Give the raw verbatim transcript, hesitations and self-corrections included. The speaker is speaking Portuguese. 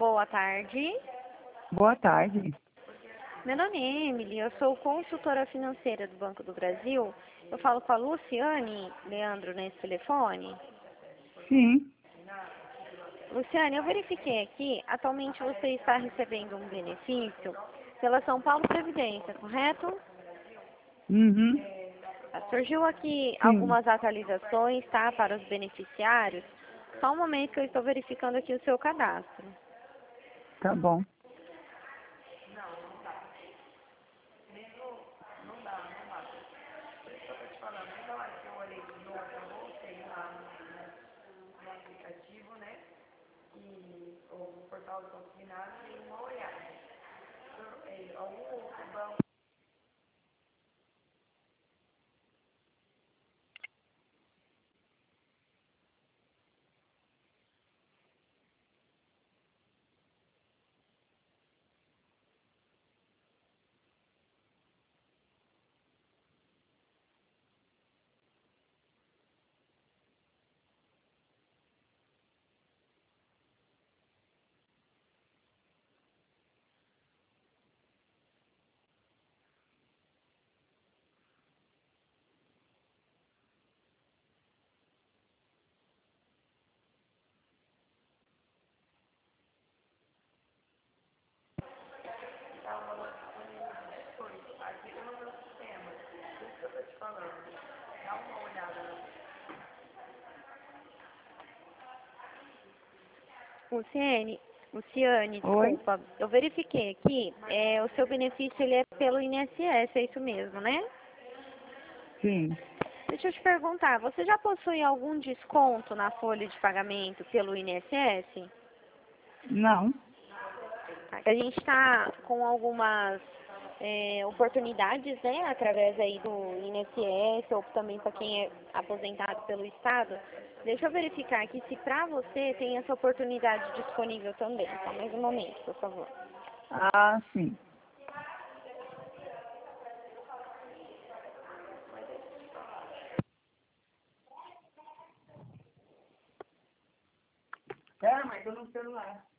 Boa tarde. Boa tarde. Meu nome é Emily, eu sou consultora financeira do Banco do Brasil. Eu falo com a Luciane Leandro nesse telefone. Sim. Luciane, eu verifiquei aqui, atualmente você está recebendo um benefício pela São Paulo Previdência, correto? Uhum. Surgiu aqui Sim. algumas atualizações, tá, para os beneficiários. Só um momento que eu estou verificando aqui o seu cadastro. Tá bom. Luciane, Luciane, Oi? desculpa, eu verifiquei aqui, é, o seu benefício ele é pelo I N S S, é isso mesmo, né? Sim. Deixa eu te perguntar, você já possui algum desconto na folha de pagamento pelo I N S S? Não. A gente está com algumas é, oportunidades, né, através aí do I N S S ou também para quem é aposentado pelo Estado. Deixa eu verificar aqui se para você tem essa oportunidade disponível também. Só mais um momento, por favor. Ah, sim. É, mas eu no celular.